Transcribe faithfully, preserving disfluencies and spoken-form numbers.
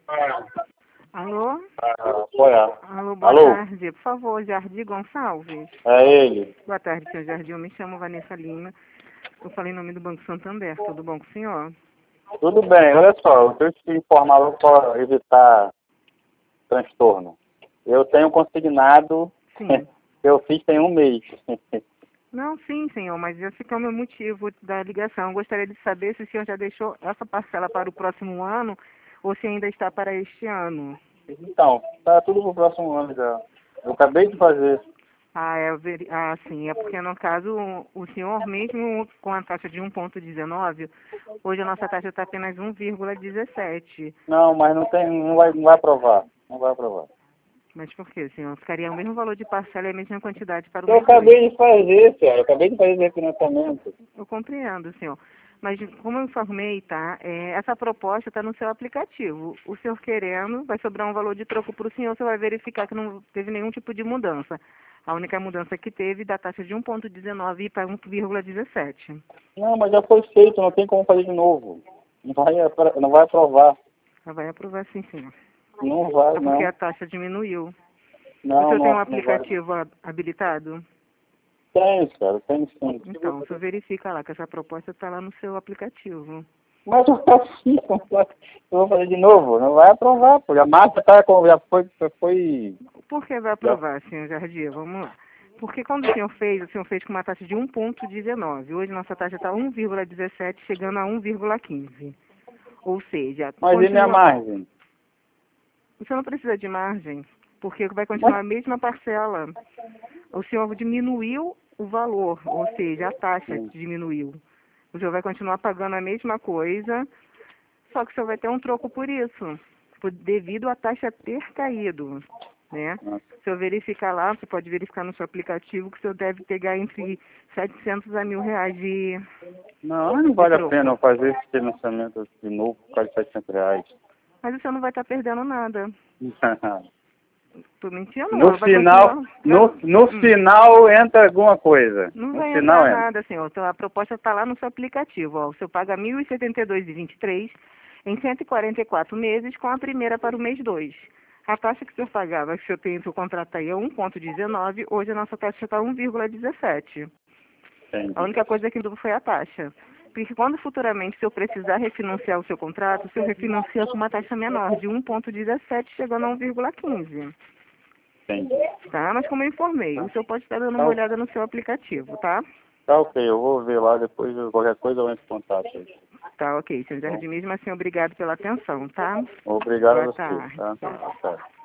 Alô? Ah, apoiar. Alô, boa Alô? tarde. Por favor, Jardim Gonçalves. É ele. Boa tarde, senhor Jardim. Eu me chamo Vanessa Lima. Eu falei em nome do Banco Santander. Tudo bom com o senhor? Tudo bem, olha só, eu tenho que te informar logo para evitar transtorno. Eu tenho consignado, Sim. eu fiz tem um mês. Não, sim, senhor, mas esse que é o meu motivo da ligação. Eu gostaria de saber se o senhor já deixou essa parcela para o próximo ano ou se ainda está para este ano. Então, tá tudo pro próximo ano já. Eu acabei de fazer. Ah, é, veri- ah, sim, é porque no caso o senhor mesmo com a taxa de um vírgula dezenove, hoje a nossa taxa está apenas um vírgula dezessete. Não, mas não tem, não vai, não vai aprovar. Não vai aprovar. Mas por quê, senhor? Ficaria o mesmo valor de parcela e a mesma quantidade para o Eu mês dois. acabei de fazer, senhora. Eu acabei de fazer esse refinanciamento. Eu compreendo, senhor. Mas como eu informei, tá? É, essa proposta está no seu aplicativo. O senhor querendo, vai sobrar um valor de troco para o senhor, você vai verificar que não teve nenhum tipo de mudança. A única mudança que teve da taxa de um vírgula dezenove para um vírgula dezessete. Não, mas já foi feito, não tem como fazer de novo. Não vai, apro- não vai aprovar. Ela vai aprovar sim, senhor. Não vai, É porque a não. taxa diminuiu. O Não, senhor tem um não, não vai. aplicativo ha- habilitado? Tem, cara, tem sim. Então, o senhor verifica lá que essa proposta está lá no seu aplicativo. Mas eu assim, eu vou fazer de novo, não vai aprovar, pô. A massa tá com, já foi, já foi, Por que vai já, aprovar, senhor Jardim? Vamos lá. Porque quando o senhor fez, o senhor fez com uma taxa de um vírgula dezenove. Hoje nossa taxa está um vírgula dezessete, chegando a um vírgula quinze. Ou seja, mas e minha continua. margem? O senhor não precisa de margem, porque vai Mas, continuar a mesma parcela. O senhor diminuiu o valor, ou seja, a taxa sim, diminuiu. O senhor vai continuar pagando a mesma coisa, só que o senhor vai ter um troco por isso, por- devido à taxa ter caído, né? nossa. Se eu verificar lá, você pode verificar no seu aplicativo que o senhor deve pegar entre setecentos a mil reais de, Não, não de vale a troco. pena eu fazer esse financiamento de novo por causa de setecentos reais. Mas o senhor não vai estar perdendo nada. Tô mentindo? No Vai final, continuar. Vai, no, no hum. final entra alguma coisa. Não No vai final entrar entra. nada, senhor. Então, a proposta está lá no seu aplicativo. Ó. O senhor paga mil e setenta e dois reais e vinte e três centavos em cento e quarenta e quatro meses, com a primeira para o mês dois. A taxa que o senhor pagava, que o senhor tem o seu contrato aí, é um vírgula dezenove. Hoje a nossa taxa está um vírgula dezessete. A Entendi. única coisa que mudou foi a taxa. Porque quando futuramente o senhor precisar refinanciar o seu contrato, o senhor refinancia com uma taxa menor, de um vírgula dezessete, chegando a um vírgula quinze. Entendi. Tá? Mas como eu informei, o senhor pode estar dando uma Tá, olhada no seu aplicativo, tá? tá ok, eu vou ver lá depois, qualquer coisa eu entro em contato aí. Tá, ok, senhor Bom, Jardim. Mesmo assim, obrigado pela atenção, tá? obrigado a Boa você, tarde. tá? Tá.